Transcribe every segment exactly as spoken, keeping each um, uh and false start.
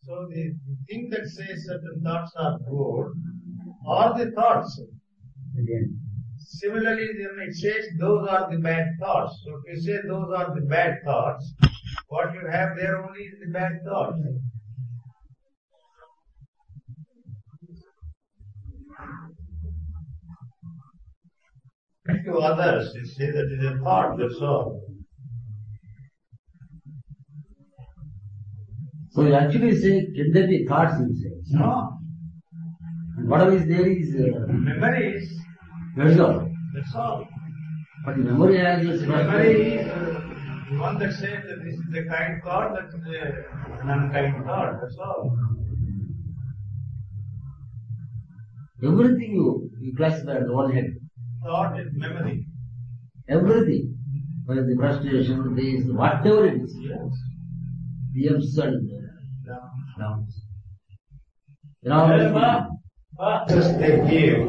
So the, the thing that says certain thoughts are good are the thoughts. Again. Similarly, then it says those are the bad thoughts. So if you say those are the bad thoughts, what you have there only is the bad thoughts. To others, you say that it is a thought, that's all. So you actually say, can there be thoughts you say? No. And whatever is there is uh, Memories, that's all. that's all. But memory has its Memory is uh, the one that says that this is a kind thought, that is a, an unkind thought, that's all. everything you, you classify under one head. Thought is memory. Everything. Whether the frustration, this, whatever it is. Yes. The ups and No. downs. You know, What just they give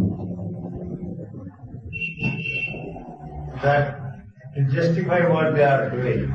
that to justify what they are doing.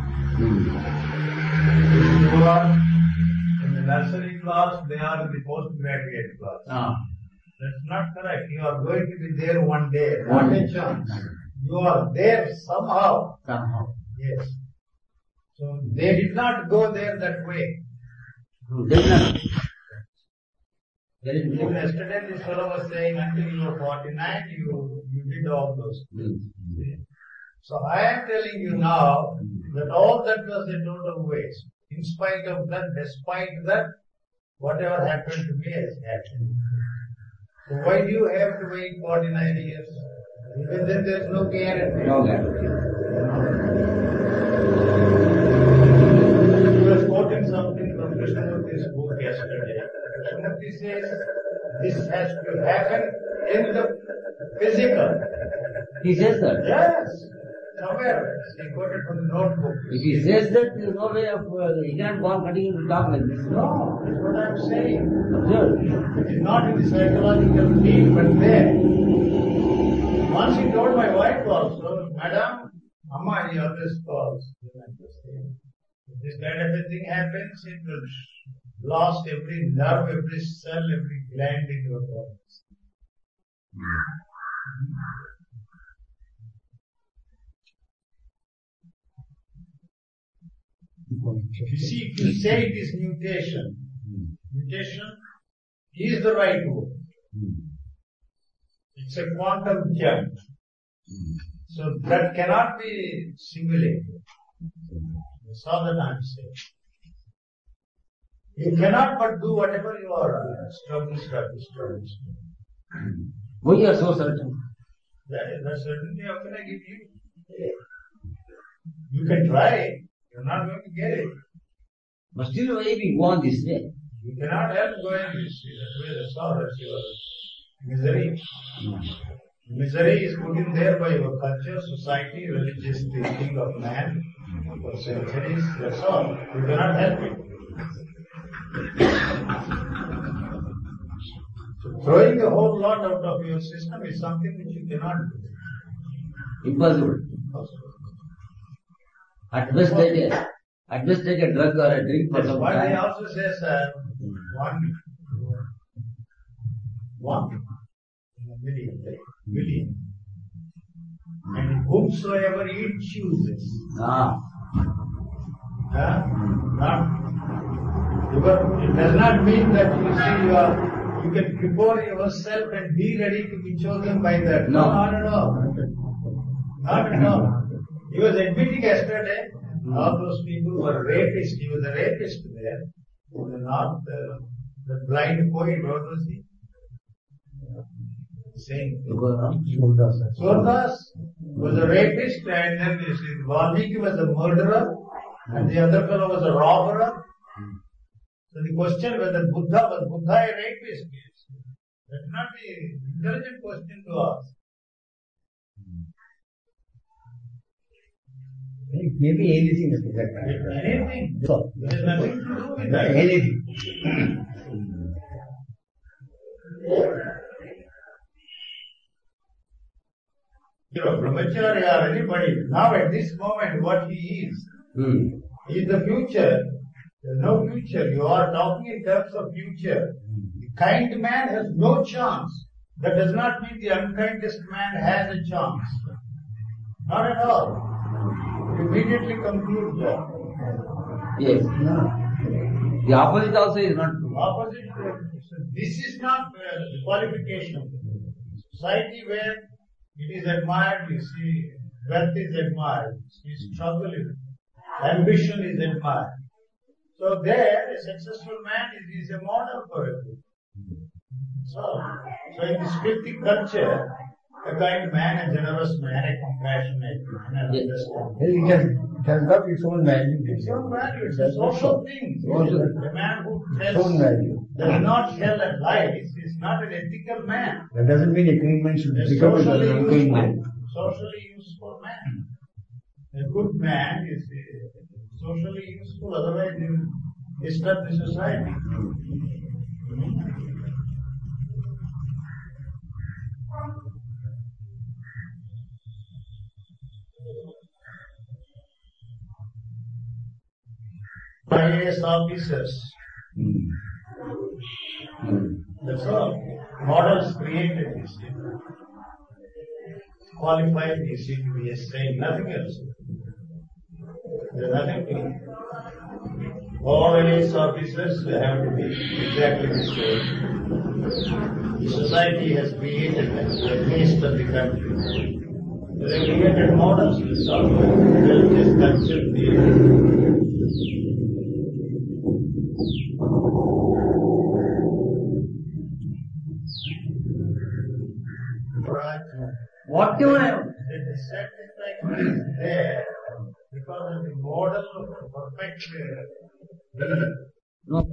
If you are in the nursery class, they are in the postgraduate class. ah. That's not correct. You are going to be there one day, One not a day. chance. You are there somehow. Somehow. Yes. So they did not go there that way. They did not. Very Even good. yesterday this fellow was saying until you were forty-nine, you, you did all those things. So I am telling you now that all that was a total waste. In spite of that, despite that, whatever happened to me has happened. So why do you have to wait forty-nine years? Even then there is no guarantee. No guarantee. He was quoting something from Krishnamurti's book yesterday. Krishnamurti says this has to happen in the physical. He says that. Yes, somewhere. He quoted from the notebook. If he says that, there is no way of, uh, he cannot go on continuing to talk like this. No, that's what I'm saying. Observe. It is not in the psychological field, but there. Once he told my wife also, Madam, Amma, he always calls. If this kind of a thing happens, it will blast every nerve, every cell, every gland in your body. You see, if you say it is mutation, mutation is the right word. It's a quantum jump. So that cannot be simulated. That's all that I'm saying. You cannot but do whatever you are uh, struggle, struggle, struggle, struggle. Why you are so certain? That is the certainty how can I give you? You can try, you're not going to get it. But still why we go on this way? You cannot help going this way. That way that's all, that's your misery. Misery is put in there by your culture, society, religious thinking of man for centuries, that's all. You cannot help it. So throwing a whole lot out of your system is something which you cannot do. Impossible. Impossible. At best take a, at best take a drug or a drink for That's some why they time. also says uh, one, one in a million, million. And whomsoever it chooses. Ah. Huh? Not, because it does not mean that you see you are, you can prepare yourself and be ready to be chosen by that. No. Not at all. Not at all. He was admitting yesterday, all those people were rapists. He was a rapist there. He was not uh, the blind poet, what was he? Saying. Surdas was a rapist, and then this is Valmiki was a murderer, and the other fellow was a robber. So the question whether Buddha was Buddha a rapist is that's not the intelligent question to ask. Maybe anything must be that. Anything. So, There is nothing to do with that. anything. You know, brahmachari or anybody, now at this moment what he is, Hmm. he is the future. There's no future. You are talking in terms of future. The kind man has no chance. That does not mean the unkindest man has a chance. Not at all. You immediately conclude that. Yes. The opposite also is not true. Opposite. So this is not uh, the qualification. Society where it is admired, you see, wealth is admired, you see, struggle is, ambition is admired. So there, a successful man is, is a model for it. So, so in this filthy culture, a kind man, a generous man, a compassionate man, an understanding. It has, it has got its own value. Its own value. It's a social thing. A man who Its tells own value. does not tell a lie is not an ethical man. That doesn't mean a clean man should A become socially an unclean useful, man. socially useful man. A good man is uh, socially useful, otherwise he will disturb the society. I A S officers, Hmm. Hmm. that's all. Models created, you see. Qualified, you see, to be a saint, nothing else. There's nothing to it. All I A S officers have to be exactly the same. The society has created them, the taste of the country. They created models, that's all. Religious culture theory. Whatever. The satisfaction is there because of the model of perfect uh, No.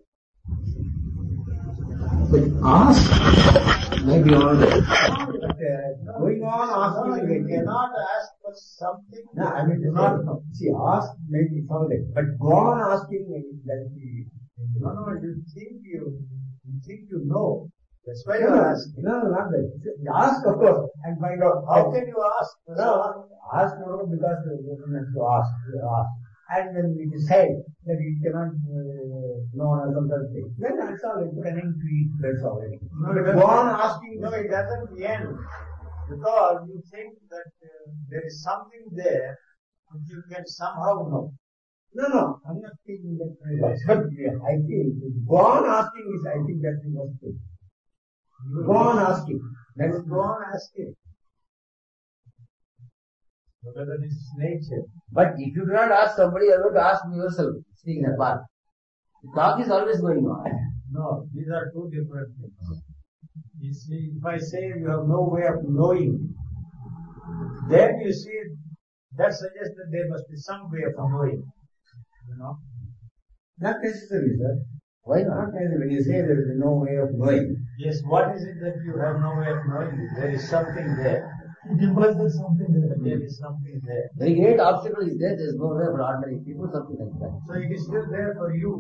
But ask maybe all But, uh, going on asking you again. cannot ask for something. No, I mean, do not, see, ask maybe found it, but go on asking that the, No, no, you think you, you think you know. That's why you no, ask. no, not that. Ask, of course, and find out. How can you ask? No, ask no, because the government to ask, to ask. And when we decide that you cannot uh, know or some other thing, then that's all, it's an entry, that's all. No, it Go on doesn't- asking, No, it doesn't end. Because you think that uh, there is something there which you can somehow know. no, no, I'm not speaking that way. But yeah, I feel, go on asking is, I think that's the most thing. Go on asking. That is, Go on asking. Whether this is nature. But if you do not ask somebody, you have to ask yourself, speaking apart. The talk is always going on. No, these are two different things. You see, if I say you have no way of knowing, then you see, that suggests that there must be some way of knowing. You know? not necessary, sir. Why not? Not necessary. When you say there is no way of knowing, Yes, what is it that you have no way of knowing? There is something there. it implies there's something there. There is something there. Very great obstacle is there, there is no way for ordinary people, something like that. So it is still there for you.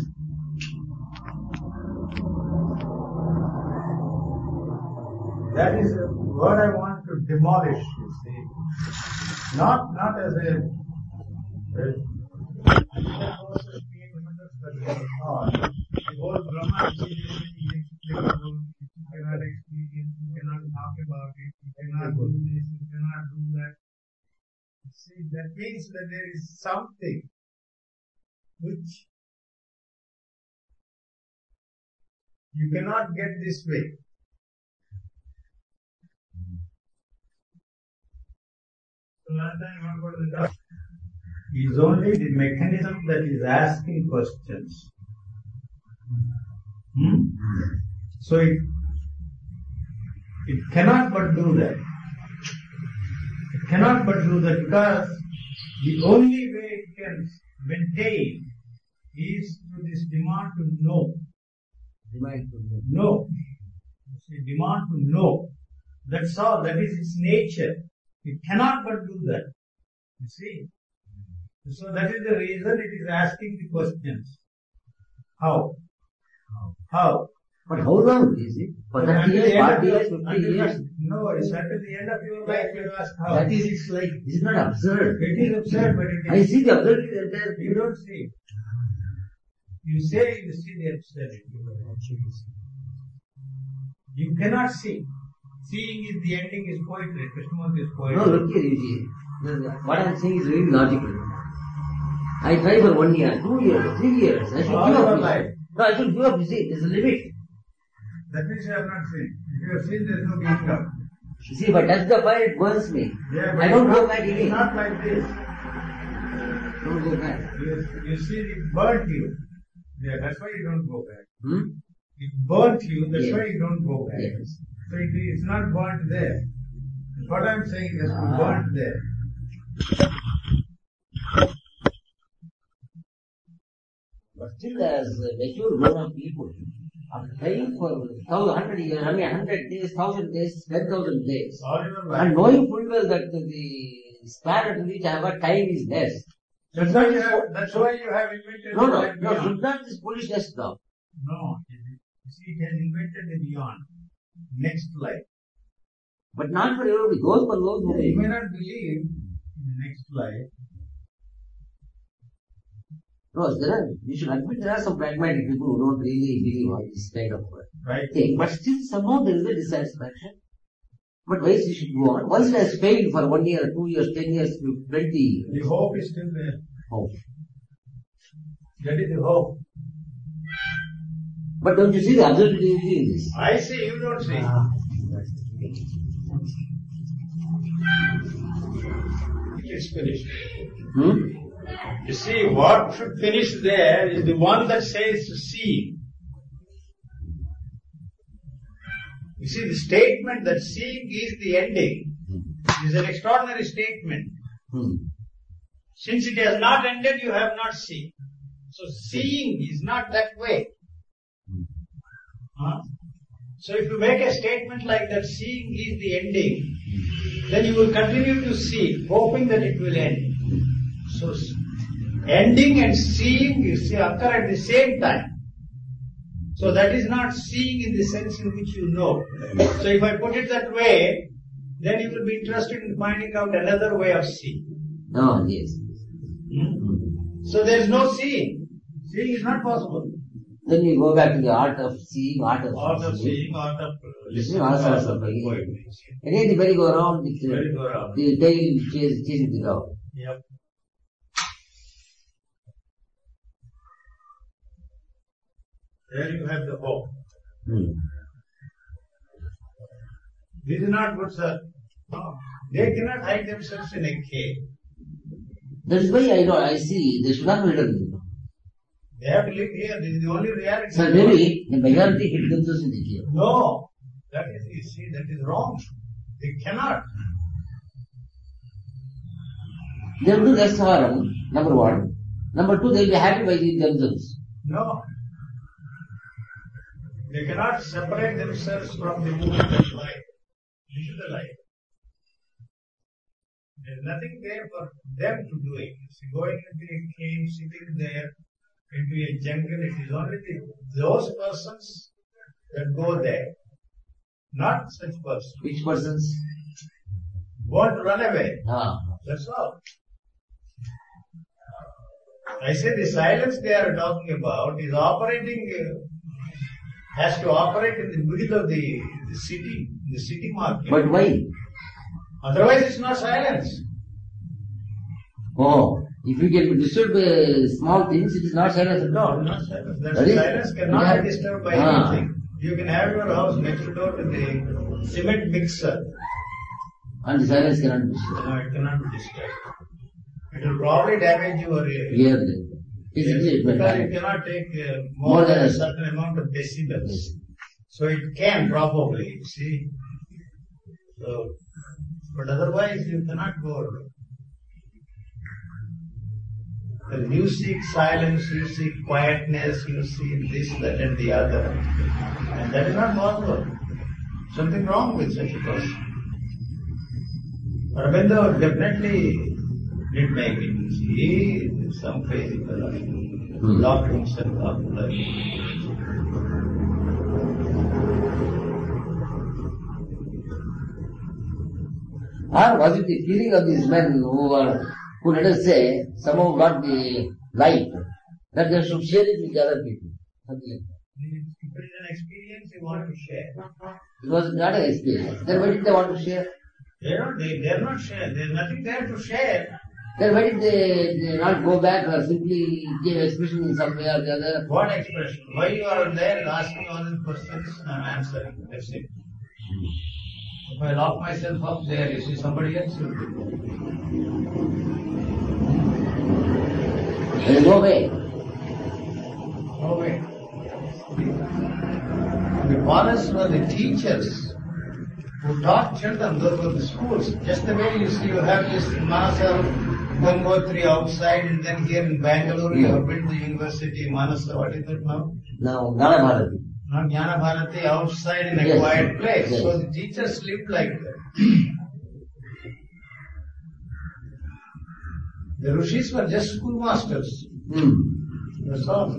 That is uh, what I want to demolish, you see. Not, not as a, a the whole Brahma experience is inexplicable. You cannot experience, you cannot talk about it, you cannot do this, you cannot do that. See, that means that there is something which you cannot get this way. So last time what was the talk? Is only the mechanism that is asking questions. Hmm? So it, it cannot but do that. It cannot but do that because the only way it can maintain is through this demand to know. Demand to know. Know. It's a demand to know. That's all. That is its nature. It cannot but do that. You see? So that is the reason it is asking the questions. How? How? But how long is it? For Until thirty the years, end of forty your- years, fifty until- years. No, it's until the end of your life you ask how. That is, it's like, it's not absurd. It is absurd, but it I is. see the absurdity there. You don't see it. You say you see the absolute, you will actually see. You cannot see. Seeing is the ending is poetry. Krishnamurti is poetry. No, look here, you see. What I am saying is very logical. I try for one year, two years, three years. I should All give your up. life. No, I should give up. You see, there's a limit. That means you have not seen. If you have seen, there is no giving up. You see, if I touch the fire, it burns me. Yeah, but I don't it's go not- back It's again. not like this. Don't go back. You, you see, it burnt you. Yeah, that's why you don't go back. Hmm? It burnt you, that's Yes. why you don't go back. Yes. So it is not burnt there. What I'm saying is Ah. burnt there. But still, as uh, mature grown-up people, after trying for thousand, hundred years, I mean, hundred days, thousand days, ten thousand days, All your life. and knowing full well that the span at which I have got time is less. That's why you have, that's why you have invented No, the no, life no, beyond. should not this foolishness now. No, you see, it has invented the beyond. Next life. But not for everybody. Those for those who You may. may not believe in the next life. No, there are, you should admit there are some pragmatic people who don't really believe on this kind of Right? thing. But still somehow there is a dissatisfaction. But why you should go on? Once it has failed for one year, two years, ten years, twenty The hope is still there. hope. That is the hope. But don't you see the absurdity in this? I see, you don't see. It is finished. Hmm? You see, what should finish there is the one that says see. You see, the statement that seeing is the ending is an extraordinary statement. Hmm. Since it has not ended, you have not seen. So seeing is not that way. Huh? So if you make a statement like that, seeing is the ending, then you will continue to see, hoping that it will end. So ending and seeing, you see, occur at the same time. So that is not seeing in the sense in which you know. So if I put it that way, then you will be interested in finding out another way of seeing. Oh, yes. Hmm? So there is no seeing. Seeing is not possible. Then you go back to the art of seeing, art of Art of listening. seeing, art of Listening, listening, all art sorts of of things. poetry. Again, the merry-go-round, the, Merry-go-round. the tail chase, chasing the dog. Yep. There you have the hope. Hmm. This is not good, sir. No. They cannot hide themselves in a cave. That is why I know, I see, they should not be written. They have to live here. This is the only reality. So maybe the majority hit themselves in the cave. No. That is, you see, that is wrong. They cannot. They will do less harm, number one. Number two, they will be happy by themselves. No. They cannot separate themselves from the movement of life. This is the life. There is nothing there for them to do it. See, going into a cave, sitting there, into a jungle, it is only the, those persons that go there. Not such persons. Which persons? Want to run away. Ah. That's all. I say the silence they are talking about is operating, uh, has to operate in the middle of the, the city, the city market. But why? Otherwise it's not silence. Oh, if you get disturbed by small things, it is not silence at all. Not silence. That That is- silence cannot yeah. be disturbed by Ah. anything. You can have your house next door to the cement mixer. And the silence cannot be disturbed. No, it cannot be disturbed. It will probably damage your ear. Here then. Physically it will Because it happen. cannot take uh, More more than than a- a certain amount of decibels. Yes. So it can probably, you see. So, but otherwise you cannot go. Well, you seek silence, you seek quietness, you seek this, that and the other. And that is not possible. Something wrong with such a person. Aurobindo definitely did make it. You see, he is some crazy fellow. Hmm. Locked himself up like. Or was it the feeling of these men who were, who let us say, somehow got the light that they should share it with other people. Something like that. If it is an experience you want to share. It was not an experience. Then why did they want to share? They don't, they, they're not share. There's nothing there to share. Then why did they, they not go back or simply give expression in some way or the other? What expression? Why you are there asking all these questions and I'm answering. That's it. If I lock myself up there, you see somebody else will do it. There is no way. No way. The fathers were the teachers who taught children. Those were the schools. Just the way you see you have this Manasa, Gangotri outside, and then here in Bangalore you have built the university Manasa. What is it now? Now, Jnana Bharati. Now Jnana Bharati outside in a Yes. quiet place. Yes. So the teachers lived like that. The Rishis were just schoolmasters. Hmm. That's all.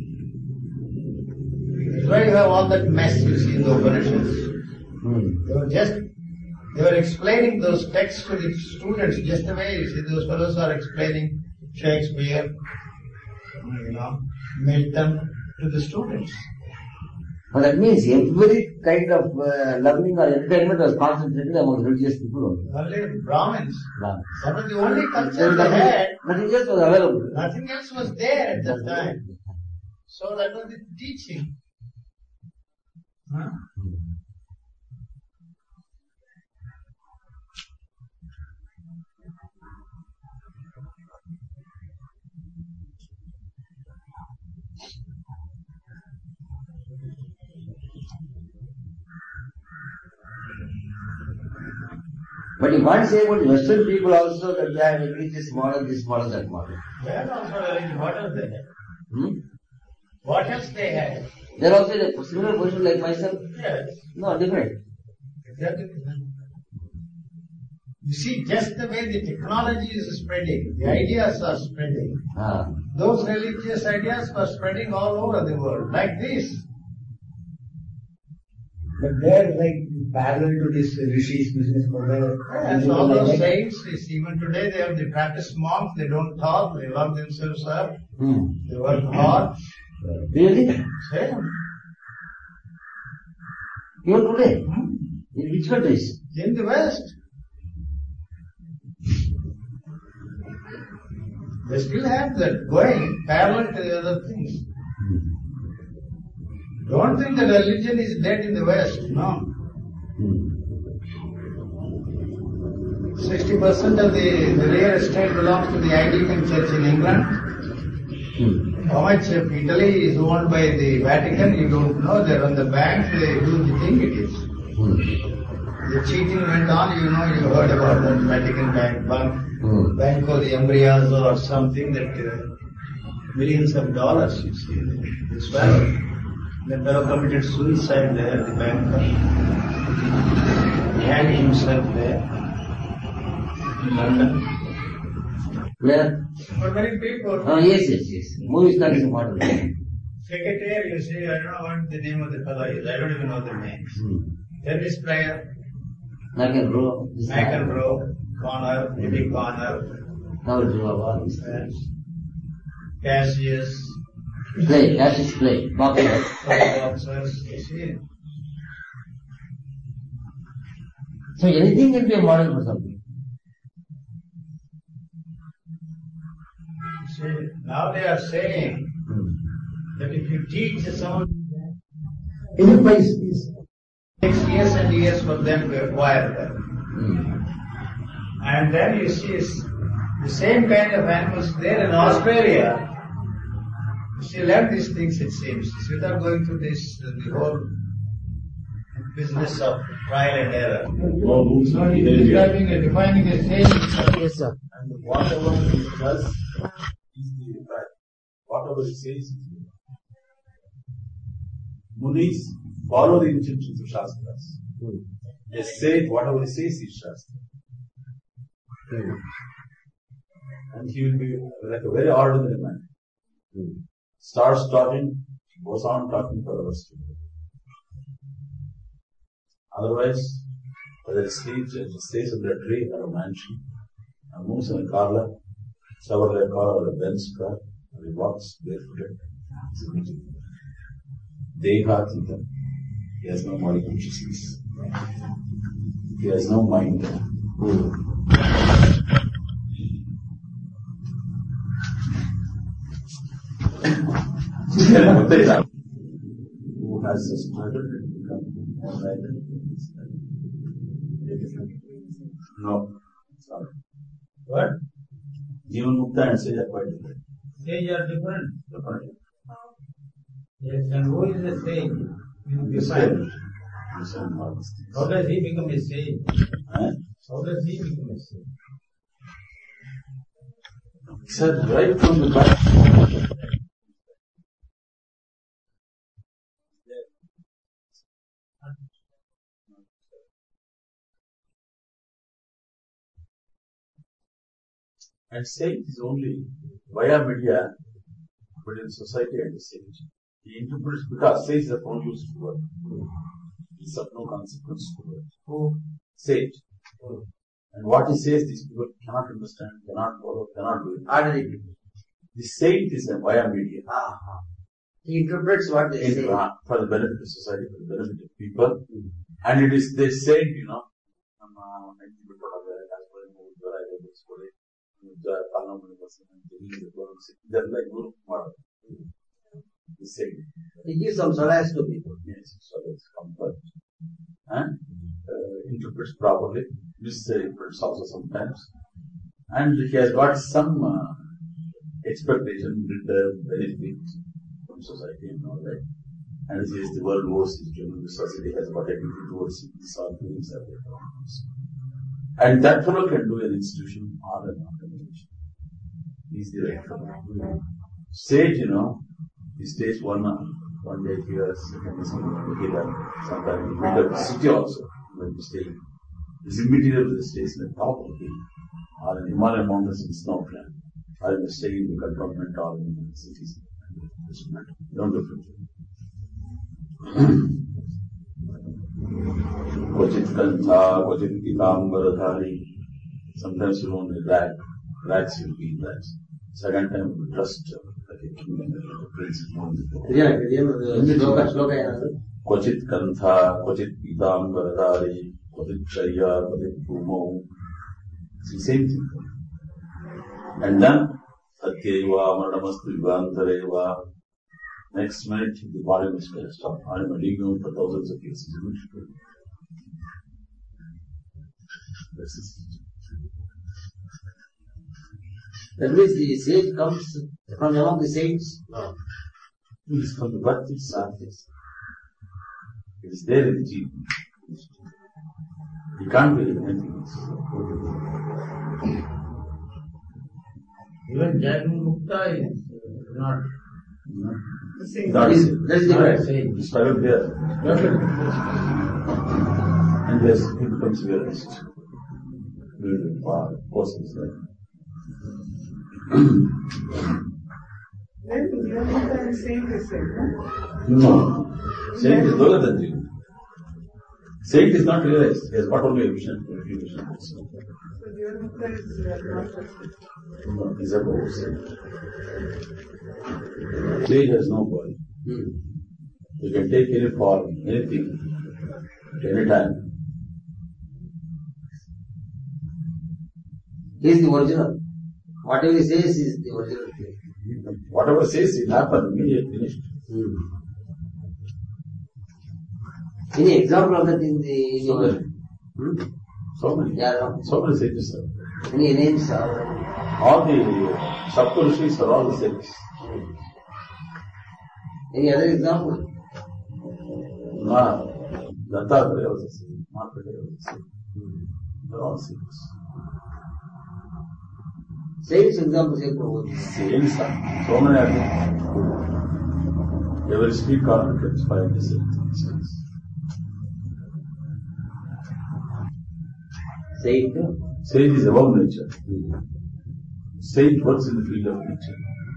That's why you have all that mess you see in the Upanishads. Hmm. They were just, they were explaining those texts to the students just the way you see those fellows are explaining Shakespeare, you know, Milton to the students. But that means every kind of uh, learning or entertainment was concentrated among religious people only. Only Brahmins. Brahmins. That was the only culture Then they nothing, had. nothing else was available. Nothing else was there at that time. So that was the teaching. Huh? But you can't say about Western people also that they have agreed this model, this model, that model. They are also arranged. What else they had? Hmm? What else they had? They are also in a similar position like myself. Yes. No, different. Exactly. You see, just the way the technology is spreading, the ideas are spreading. Ah. Those religious ideas were spreading all over the world, like this. But they're like parallel to this Rishi's business model. Yes, all those saints, is even today they have the Trappist monks, they don't talk, they lock themselves up, Hmm. they work hard. Really? Same. Even today? Hmm? In which countries? In the West. They still have that going parallel to the other things. Don't think that religion is dead in the West. No. Hmm. sixty percent of the, the real estate belongs to the Anglican Church in England. Hmm. How much of Italy is owned by the Vatican, you don't know. They're on the bank, they do the thing it is. Hmm. The cheating went on, you know, you heard about that Vatican Bank, bank, Hmm. Banco de Embriazo or something that uh, millions of dollars, you see, this fellow. The fellow committed suicide there, the banker. He hanged himself there in London. Where? But many people, Oh, yes, yes, yes. Movie star is a model. secretary, you see, I don't know what the name of the fellow is, I don't even know the names. Hmm. Tennis player, McEnroe. this guy. McEnroe, Connor, Eddie Connor, Now it's all this. and Cassius, Play, Cassius play, boxer. boxers, you see. So anything can be a model for something. See, now they are saying Hmm. that if you teach someone, Any place is it takes years and years for them to acquire that. Hmm. And then you see s- the same kind of animals there in Australia. She learned these things, it seems, without going through this, uh, the whole business of trial and error. So he's describing and defining a saying. Yes, sir. And whatever he does is the right. Whatever he says is the right. Munis follow the injunctions of Shastras. Hmm. They say whatever he says is Shastra. Hmm. And he will be like a very ordinary man. Hmm. Starts talking, goes on talking for the rest of the day. Otherwise, whether he sleeps and stays under a tree or a mansion, and moves in a car, Chevrolet car or a Benz car, or He walks barefooted. Dehatita. He has no body consciousness. He has no mind. Who has a struggle to become enlightened? No. Sorry. What? Jivan Mukta and Sage are quite different. Sage are different. Different. Yes, and who is the sage? The same. The same all these things. How does he become a sage? Eh? How does he become a sage? Said right from the back. And sage is only via media, but in society and the sage. He interprets because sage is a non-used word. It's of no consequence to it. Who? Sage. And what he says, these people cannot understand, cannot follow, cannot do it. Ordinary people. The sage is a via media. Ah, he interprets what they say. For the benefit of society, for the benefit of people. Mm. And it is, they say, you know, they're like group model. The same. He gives some solace to people. Yes, solace, comfort. And uh, interprets properly. Misinterprets also sometimes. And he has got some uh, expectation, return, benefit from society and all that. And he says the world wars, the society has got everything towards it. These are things that they problems. And that fellow can do an institution or an organization. He's the right fellow. Sage, you know, he stays one one day here, second day here, sometimes he meet up the city also when he stays. This immaterial that stays in the top of the hill, or in Himalayan mountains in snow climb, or in the stay in the cantonment or in the cities. It doesn't matter. Don't different. Kvachit kantha, kvachit pitambaradhari. Sometimes you only rag, rags will be rags. Second time you trust like a king and a prince is more than the Yeah, the sloka, sloka. Kvachit kantha, kvachit pitambaradhari, kvachit chaya, kvachit bhumo. It's the same thing. And then, satyaiva, maranamastu yugantareva. Next minute, the body must stop. I am leaving out for thousands of years. This is That means the sage comes from among the saints? No. It is from the Bhakti Sadhis. It is there in the gene. He can't be anything else. Even Jnana Mukta is not. No. That is, that is the right. He struggled there. And yes, he becomes realized. Wow, of course it's like. Then Jnana is saying the same, no? No. Saint is lower than you. Saint is not realized. He has got only a vision. A few visions. So Jnana is not just No, he is above saint. Sage has no body. Hmm. You can take any form, anything, at any time. He is the original. Whatever he says is the original thing. Whatever says it happens, immediately finished. Hmm. Any example of that in the... In So the many. hmm? So many. Yeah, no. So many sages are. Any names are... All the Saptarishis are all the sages. Any other example? No. Dattatreya was a sage. Markandeya was a sage. They are all sages. Saints example say Prabhupada. Sages are. So many are there. Every street corner can find the sages. Saint? Sage is above nature. Sage works in the field of nature.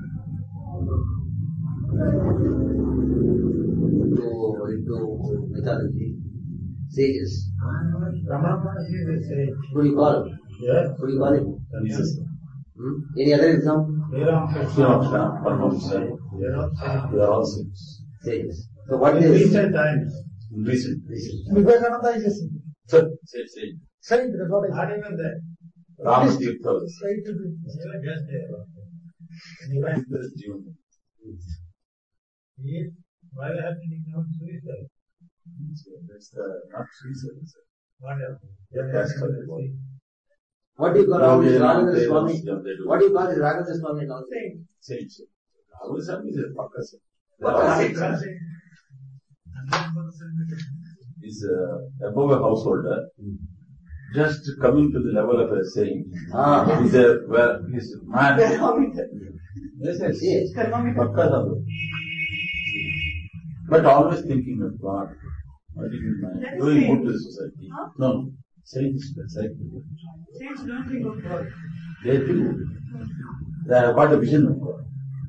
Into, into mythology. Sages. Ramana Maharshi is a sage. Who do you call him? Yeah. Who do you call him? Jesus. Hmm? Any other example? Shriramkrishna, Paramahamsa, They are all saints. they are all saints. Says. So what In is recent times, In recent. Vivekananda is a saint. Sir, say, say. Saint, that's what I not said. even that. Ramatirtha was Saint to be. They were just there. And he went to the Jew. He, while happening, he was suicide. That's the, not suicide. What else? Yeah, that's what it was. what do you call all this Raghavendra Swami? Yeah, they do. What do you call this Raghavendra Swami and all this? Saint. Saints. Rahul Swami is a Pakka saint. Pakka Rahul saint. Swami is uh, above a householder, just coming to the level of a saint. Ah. He's a, well, he's a man. Yes, yes. Yes. Pakka Sadhu. But always thinking of God. What do you mean? That is Doing saint. good to the society. Huh? No, no. Saints, that's like, Saints don't think of God. they do. They have got a vision of God.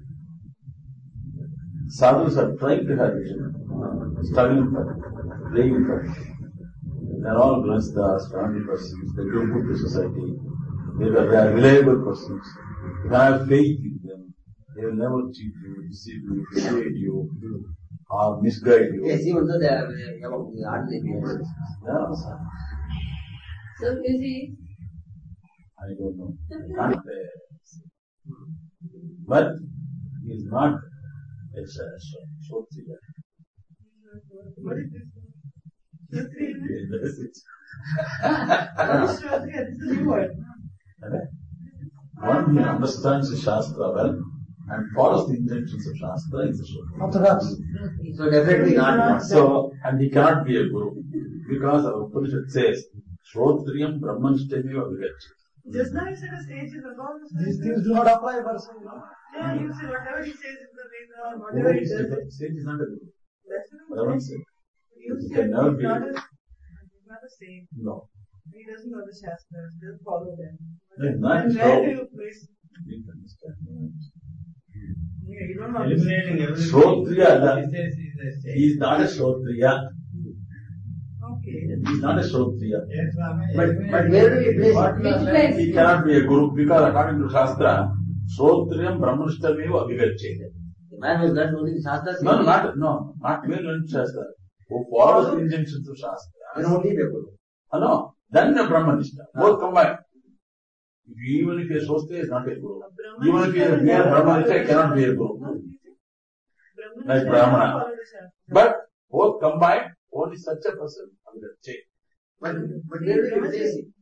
Sadhus are trying to have vision, struggling for it, praying for it. They are all grastas, family persons, they do good to society. They are, they are reliable persons. You have faith in them. They will never cheat you, deceive you, persuade you, or misguide you. Yes, even though they are uh, among the ordinary people. Yeah. So is he? I don't know. I can't uh, but he is not a Shotriya. What is this? Shratriya? That is it. What is Shratriya? This is a new word. One who understands the Shastra well and follows the intentions of Shastra is a Shotriya. Orthodox. So definitely not. So, and he cannot be a guru because our Upanishad says, Shrotriyam Brahmanishtamiva Vigacchati. Just now you said a sage is above the These sun. things do not apply, but Yeah, you say whatever he says in the Veda or whatever he does. Sage is not a guru. That's what What I I'm want to saying. say. You He said can never he's be. not a, he's not a saint. No. He doesn't know the Shastras, doesn't follow them. No, not And so. where do you place? You can understand. Yeah, you don't know. Eliminating everything. Shrotriya, He says he's a saint. he is not a Shrotriya. Okay. He is not a Shrotriya. Yes, Swami. But, Eliminating but where do we place what it? we are Which learning. place? He cannot be a guru because according to Shastra, Shrotriyam Brahmanishtamiva Vigacchati. The man who has learned only the Shastras. No, not, no, not well learned Shastra. Who follows the injunctions of Shastra. Then only the Guru. Uh, no, then the Brahmanishta. Both combined. Even if he is Shrotriya, is not a guru. Even if he is mere Brahmanishta, he cannot be a guru. Like Brahmana. But both combined, only such a person will change. But, but where do we place it?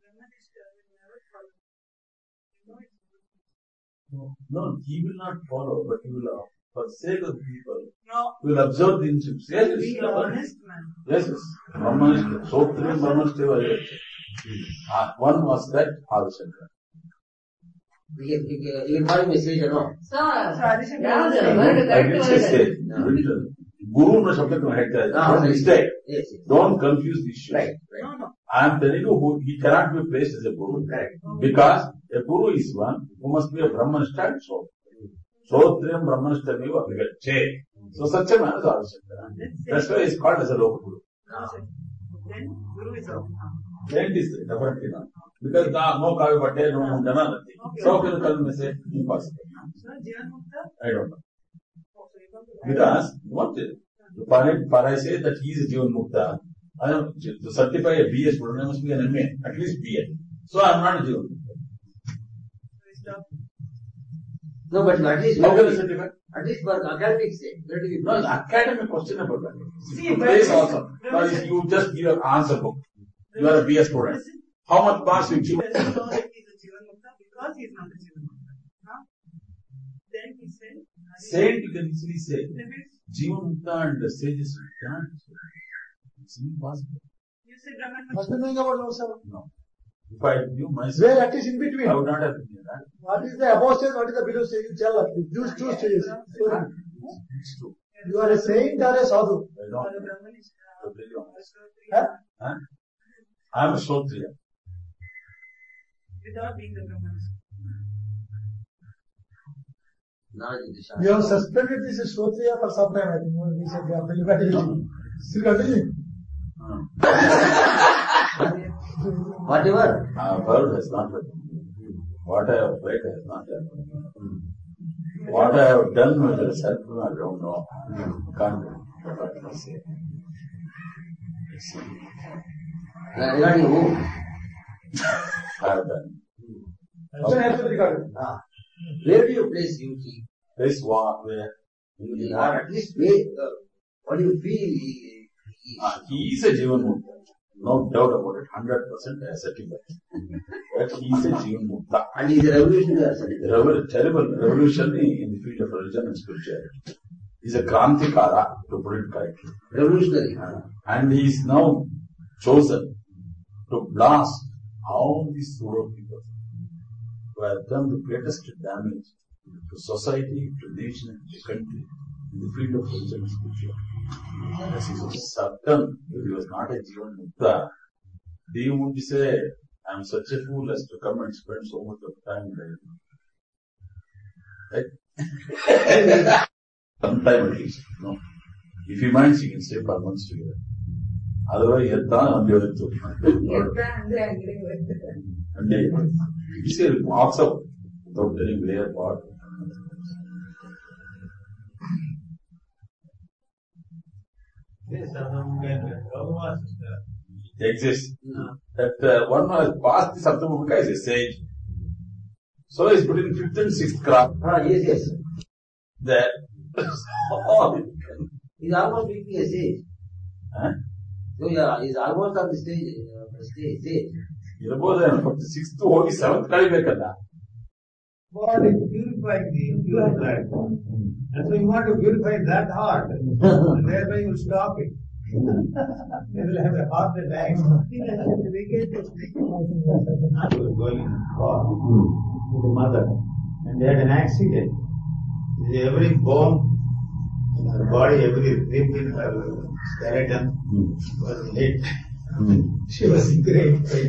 No, he will not follow, but he will, uh, for the sake of the people, No. he will observe the injunctions. Yes, Be yes, honest, man. yes, yes. Brahmanishta, Shrotriya, Brahmanishta were uh, one was that Adishankara. We can, we can, you can call him a sage or no? So, So Adishankara yeah, was the saying- word I correct didn't word. say say. Written. Guru no shabda ko hekta Ah, hai. Mistake. Yes, yes. Don't confuse the issue. Right, No, right. no. I am telling you who he cannot be placed as a guru. Correct. Because a guru is one who must be a Brahmanishta and so. Shrotriyam Brahmanishta meva vigacche. So such a man is Adishankara. That's why he is called as a local guru. Ah. Then Guru is out. Saint is definitely not. Because the, no Kavi Bhatte, no Mundana, nothing. So can you tell me say impossible? So Jivan Mukta? I don't know. Oh, so you come to- Because what the, for, it, for I say that he is a Jivan Mukta, I am, to certify a B A student, I must be an M A, at least B A. So I am not a Jivan Mukta. So we stop. No, but at least, How can I certify? at least for academic sake, where do we No, place the it? academic question about that. See, You but- place also. but- Now, if you just give an answer book. You are a B A student. Listen, How much marks you give? he doesn't know that he's a Jivan Mukta because he's not a Jivan Mukta. Huh? Then he said, Saint you can easily say. Then we- Jivan Mukta and the sages you can't. It's impossible. you said Brahman What's the meaning about yourself? No. If I knew myself, Where at least in between. I would not have been here. Right? What is the above stage, what is the below stage? You tell us. Choose two stages. It's true. You are a saint or a sadhu? I or don't a know. Brahman is To tell you honest. Huh? Huh? I am a Shrotriya. without being the Brahman. Knowledge of the You Shastra. have suspended this Shrotriya for some time, I think. We said, yeah, but you continue. Still continue. Whatever. I have heard has not happened. What I have read has not happened. What I have done with the self, I don't know. Can't say. Uh, regarding who? I have done. Ah. Where do you place duty? This one, where Duty, or at least where, uh, what do you feel he, he uh, he is a Jivan Mukta. No doubt about it. Hundred percent certified. But he is a Jivan Mukta. and he is a revolutionary certificate. Revol- terrible revolutionary in the field of religion and spirituality. He is a Krantikara, to put it correctly. Revolutionary. And he is now chosen to blast all these pseudo people who have done the greatest damage to society, to nation, and to country in the field of religion and spirituality. As he was certain if he was not a Jivan Mukta, he would say, I am such a fool as to come and spend so much of time there. Right? Sometime at least, no. If he minds, he can stay for months together. Otherwise, he can't do it. And he still walks up without telling where, what. This Sarvamukha Exists. That uh, one who has passed the Sarvamukha is a sage. So he is between fifth and sixth craft. Ah, yes, yes. That He's almost reaching a stage. huh? So yeah, he's almost on the stage, uh, the stage, stage. ಇರಬಹುದು but sixth ಹೋಗಿ seventh ಕಳಿಬೇಕಲ್ಲ. God is purifying the impure blood. And so you want to purify that heart. And thereby you will stop it. They will have a heart attack. I was going in a car with the mother. And they had an accident. Every bone in her body, every rib in her skeleton was hit. She was in great pain.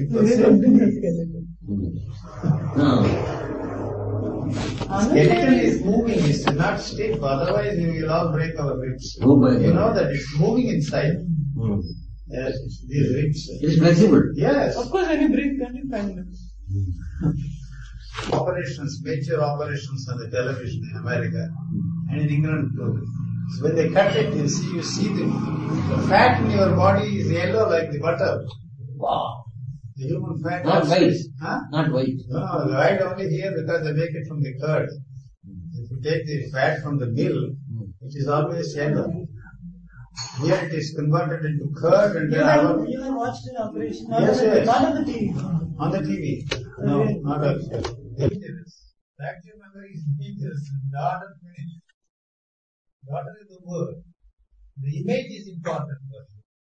Skeleton is moving, it's not stiff, otherwise we will all break our ribs. Oh my You God. know that it's moving inside. Hmm. Yes, it's these ribs. It is flexible. Yes. Of course, when you breathe, can you find it? Operations, major operations on the television in America and in England too. So when they cut it, you see, you see the, the fat in your body is yellow like the butter. Wow. The human fat. Not is- white. Huh? Not white. No, white only here because they make it from the curd. If you take the fat from the mill, it is always yellow. Here it is converted into curd and You then have, our- you have watched an operation, not, Yes, on, the, yes. not on the T V. on the T V. No, Okay. not outside. Dangerous. Active memory is dangerous. Daughter finished. Daughter is the word. The image is important first.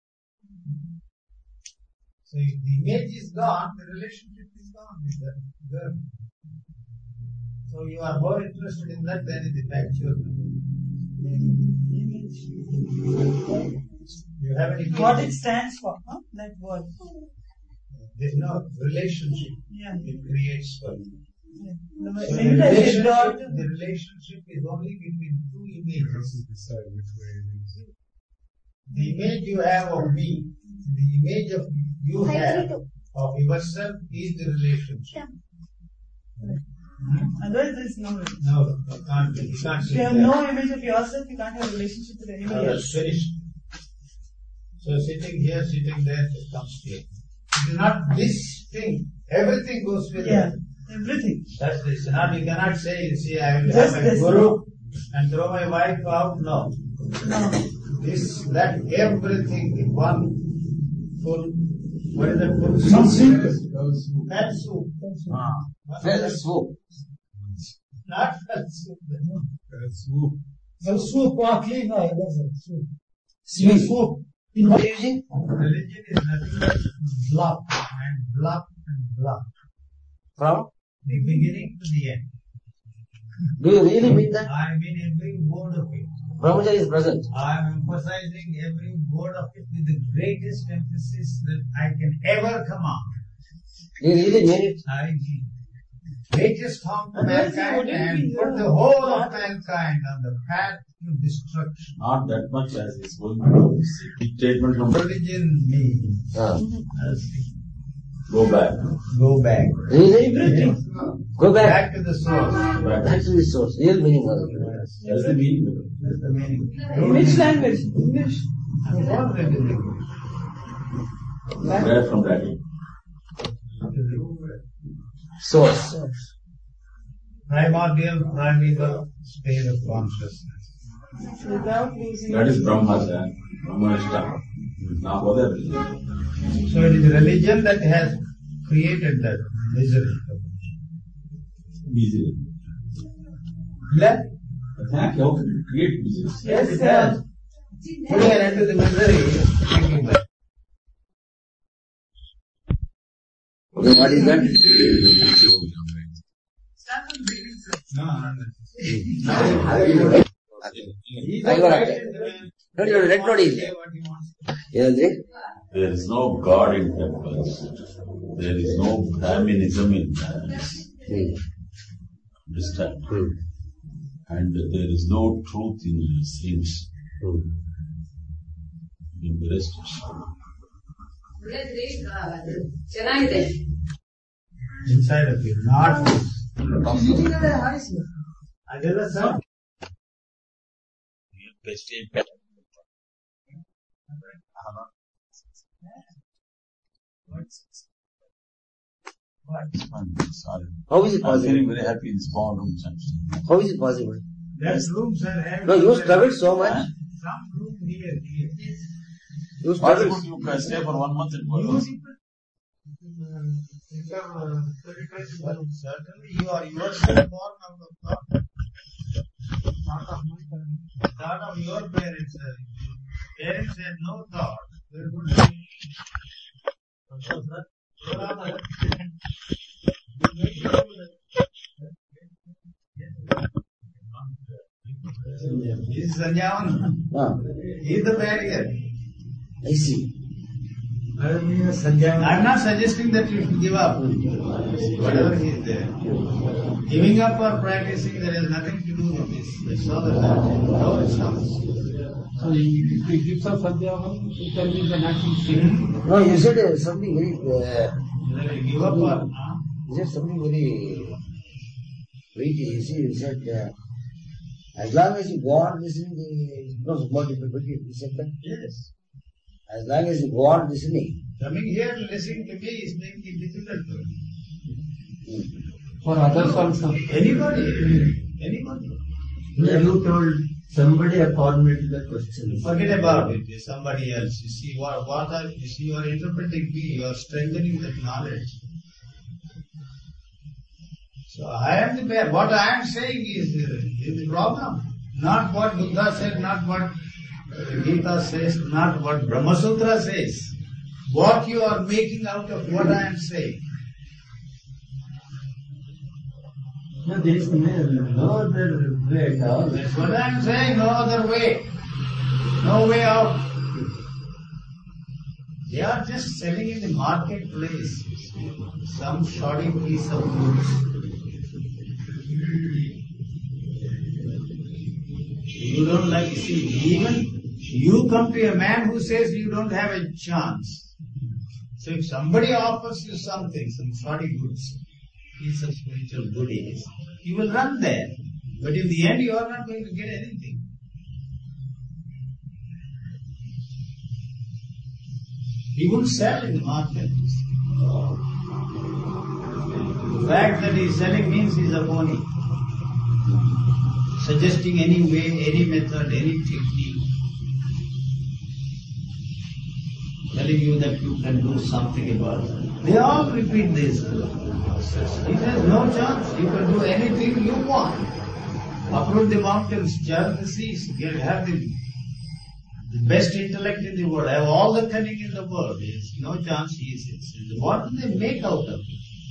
So if the image is gone, the relationship is gone with that girl. So you are more interested in that than in the factual memory. You have any What it stands for, huh? That word. There's no relationship Yeah. it creates for you. Yeah. The So the minute I get brought relationship, the relationship is only between two images. The image you have of me, the image of you have of yourself is the relationship. Otherwise, there's no relationship. No, you can't, you can't If see you have that. no image of yourself, you can't have a relationship with No, anybody that's else. finished. So sitting here, sitting there, it comes here. It is not this thing. Everything goes with Yeah, it. everything. That's this. Not, you cannot say, see, I will Just have a this. guru and throw my wife out. No. No. This, that, everything in one full, what is that full? Some soup. Fat soup. Ah. What's Well, that? so, Not fat soup. Well, soup or clean oil, that's it. Soup. sweet. Soup. In what using? Religion is nothing but block and block and block. From? The beginning to the end. Do you really mean that? I mean every word of it. Brahmacharya is present. I am emphasizing every word of it with the greatest emphasis that I can ever command. Do you really mean it? I mean, greatest harm to Otherwise, you mankind wouldn't and be put here. the whole of mankind on the path to destruction. Not that much as is going to statement from Religion means Ah. as Go back. Go back. Really? Yes. Go back. Back to the source. Back. Back to the source. Real meaning of it. That's the meaning. That's the meaning. In which language? English. What that is English? Where from that? Source. Primordial, primeval state of consciousness. Without losing. That is Brahma, sir. Brahmanishta. Now what are they? So it is religion that has created that misery. Misery. Let Exactly. How can you create misery? yes, it has. Putting an end to the misery, thinking that. Okay, what is that? Start from beginning, sir. No, no, no. ನೋಡಿ ನೋಡಿ red ನೋಡಿ ಇಲ್ಲಿ ಏನಂದ್ರಿ There is no God in temples. There is no Brahminism in temples. Hmm Understand? Hmm And there is no truth in saints. Hmm In the rest. ಚೆನ್ನಾಗಿದೆ Inside of you, not ಅದೆಲ್ಲ sir How is it I'm possible? feeling very happy in this ballroom. How is it possible? that rooms are having No, you struggled so much. some room here, here. You Why struggled. don't you can stay for one month in You Ballroom? people, uh, become uh, spiritual balloon. Certainly you are yourself born out of thought. Thought of my parents. Thought of your parents. uh, Parents had no thought. They would This is Sanjavan. Ah, He is the barrier. I see. I'm not suggesting that you should give up. Whatever he is there. Giving up or practicing, there has nothing to do with this. That's all that matters. No, it's not. So if he gives up Sandhyavan, it can be the natural state. No, you said uh, something very, uh, Whether you give up or not. you said something very weighty. You see, you said, uh, as long as you go on listening, it becomes more difficult. You said that. Yes. As long as you go on listening. Coming here to listen to me is making it difficult for me. For others also. Anybody, anybody. You told somebody had formulated the question. Forget about it. Somebody else. You see, what, what are, you see, you are interpreting me, you are strengthening that knowledge. So I am the bear. What I am saying is, uh, is the problem. Not what Buddha said, not what uh, Gita says, not what Brahma Sutra says. What you are making out of what I am saying. No, there is no other way at all. That's what I am saying, no other way. No way out. They are just selling in the marketplace some shoddy piece of goods. You don't like, see, even you come to a man who says you don't have a chance. So if somebody offers you something, some shoddy goods, piece of spiritual goodies, you will run there. But in the end, you are not going to get anything. He won't sell in the market. The fact that he is selling means he is a phony. Suggesting any way, any method, any technique. Telling you that you can do something about it. They all repeat this. He says, no chance, you can do anything you want. Uproot the mountains, churn the seas, get, have the, the best intellect in the world, have all the cunning in the world. There's no chance he says. What do they make out of it?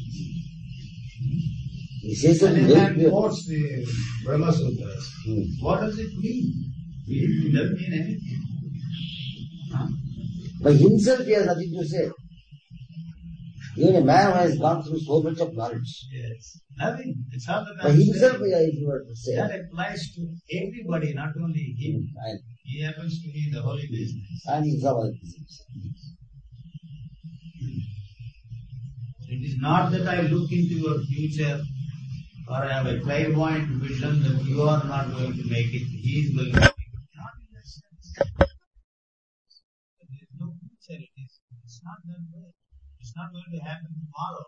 He says And something then very clear. quotes the Brahma Sutras. Hmm. What does it mean? It doesn't mean anything. Huh? By himself he has nothing to say. Even a man who has gone through so much of knowledge. Yes. Nothing. It's all that By I'm himself, saying. if you were to say. That applies to everybody, not only him. And, He happens to be the holy business. and in some other things. It is not that I look into your future or I have a clairvoyant vision that you are not going to make it, he is going to make it. Not in that sense. There is no future. It is, it's not that way. It's not going to happen tomorrow.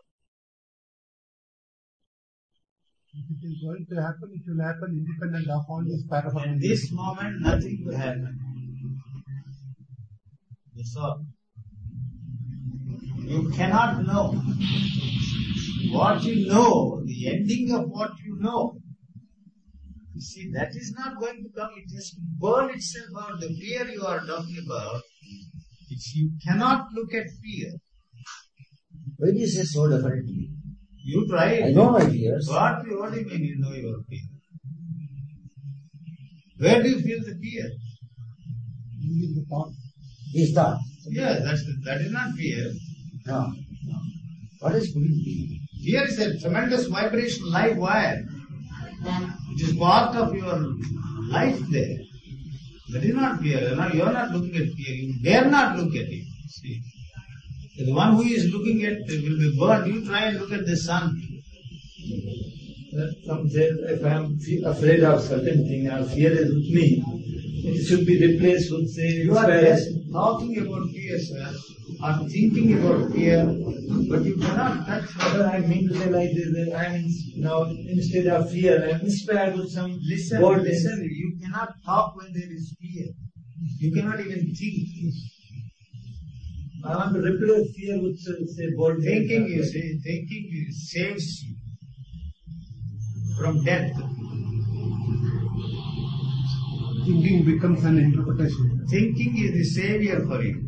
If it is going to happen, it will happen independent of all these paraphernal. In this moment, nothing will happen. That's all. You cannot know. What you know, the ending of what you know, you see, that is not going to come. It has to burn itself out. The fear you are talking about, it's, you cannot look at fear. Why do you say so definitely? You try it. I know my fears. What, what do you mean you know your fear? Where do you feel the fear? In the thought. Is that? Yeah, that's, that is not fear. No. No. What is could it be? Fear is a tremendous vibration, live wire. It is part of your life there. That is not fear. You are not looking at fear. You dare not look at it. See, the one who is looking at it will be burned. You try and look at the sun. Some say if I am afraid of certain thing or fear is with me, it should be replaced with say You are just talking about fear, sir, or thinking about fear, but you cannot touch. But I mean to say like this, I am now instead of fear, I am inspired with some Listen, bold listen, you cannot talk when there is fear. You cannot even think. I want to replace fear with say bold Thinking, you see, thinking saves you from death. Thinking becomes an interpretation. Thinking is the savior for you.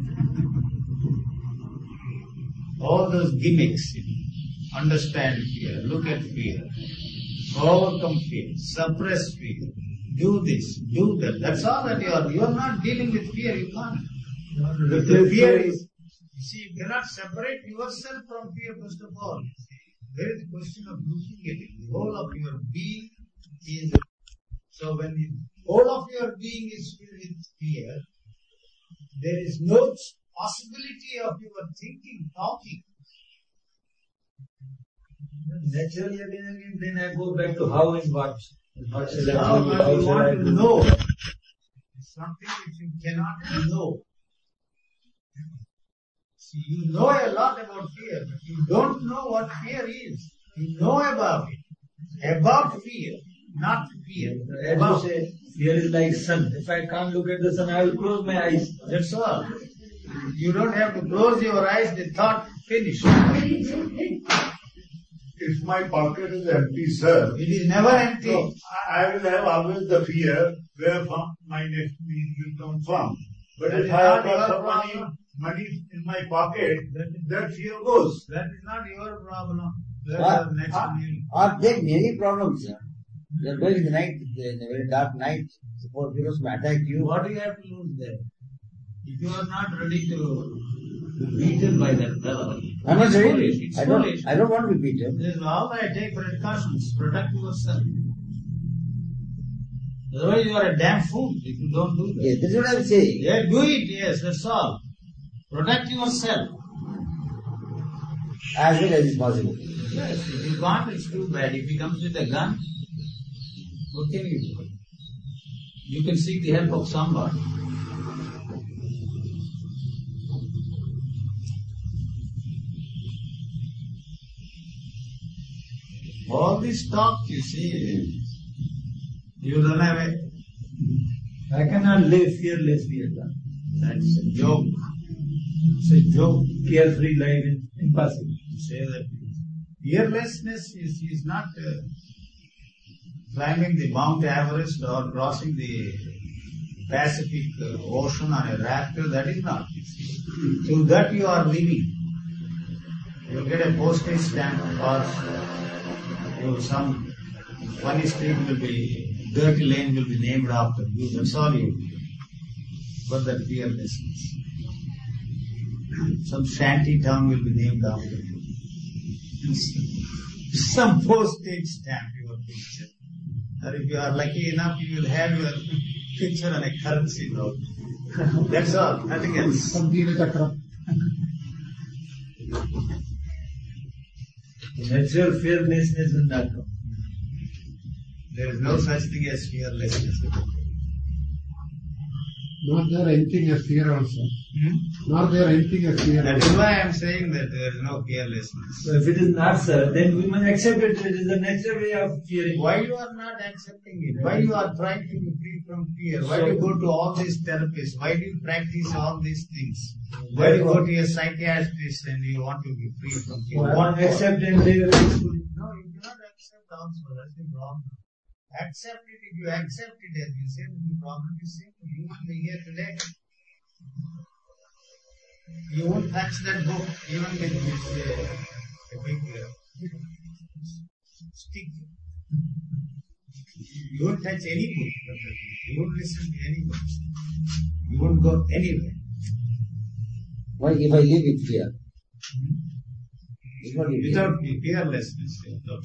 All those gimmicks, understand fear, look at fear, overcome fear, suppress fear, do this, do that. That's all that you are. You are not dealing with fear, you can't. If the fear is, you see, you cannot separate yourself from fear first of all. There is a question of looking at it. The whole of your being is, so when the whole of your being is filled with fear, there is no possibility of your thinking, talking. Naturally again, then I go back to how and what. What shall I Now do? what How you shall I want to do? know is something which you cannot know. See, you know a lot about fear, but you don't know what fear is. You know about it. About fear, not fear. As About. you say, fear is like sun. If I can't look at the sun, I will close my eyes. That's all. You don't have to close your eyes, the thought finished. If my pocket is empty, sir, It is never empty. so I I will have always the fear where from my next meal will come from. But That if is I have not got your some money, problem. money in my pocket, That is- that fear goes. That is not your problem. That What? is next Are, meal. are there many problems, sir? You are going in the night, in a very dark night, suppose because may attack you. What do you have to lose there? If you are not ready to be beaten by that devil, I'm not it's ready. foolish. It's I don't, foolish. I don't want to be beaten. This is all I take precautions. Protect yourself. Otherwise you are a damn fool if you don't do that. Yes, that's what I'm saying. Yeah, do it, yes, that's all. Protect yourself. As well as is possible. Yes, if you can't, it's too bad. If he comes with a gun, what can you do? You can seek the help of somebody. All this talk, you see, you don't have a, I cannot live fearlessly at that. that's a joke. It's a joke. Carefree life is impossible. To say that fearlessness is, is not uh, climbing the Mount Everest or crossing the Pacific uh, Ocean on a raptor. That is not. You see. Through that you are living. You will get a postage stamp or you will some funny street will be, dirty lane will be named after you. That's all you do. But that fearlessness. Some shanty town will be named after you. Some postage stamp your picture. Or if you are lucky enough, you will have your picture on a currency note. That's all, nothing else. Some Dina Chakra. The natural fearlessness will not come. There is no such thing as fearlessness. Not there anything as fear also. Hmm? Not there anything as fear That also. is why I am saying that there is no fearlessness. So if it is not, sir, then we must accept it. It is the natural way of fearing. Why you are not accepting it? Why you are trying to be free from fear? Why do you go to all these therapists? Why do you practice all these things? Why do you go to a psychiatrist and you want to be free from fear? One What for? accept and they will exclude. No, you cannot accept also. That's the problem. Accept it. If you accept it, as you said, the problem is simple. You will be here today. You won't touch that book even with this uh, a big uh, stick. You won't touch any book. You won't listen to any book. You won't go anywhere. Why if I live with fear? It's not with fear. Without fearlessness. Without